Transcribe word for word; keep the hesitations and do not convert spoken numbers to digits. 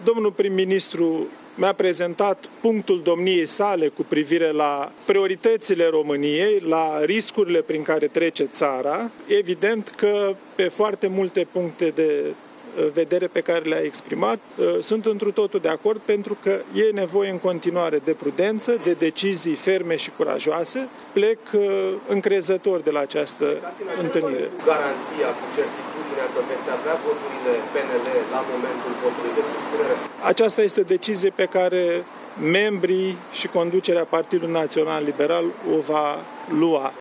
Domnul prim-ministru mi-a prezentat punctul domniei sale cu privire la prioritățile României, la riscurile prin care trece țara. Evident că pe foarte multe puncte de vedere pe care le-a exprimat, sunt întru totul de acord, pentru că e nevoie în continuare de prudență, de decizii ferme și curajoase. Plec încrezător de la această întâlnire. Garanția cu certitudinea că veți avea voturile P N L la momentul votului de susținere? Aceasta este o decizie pe care membrii și conducerea Partidului Național Liberal o va lua.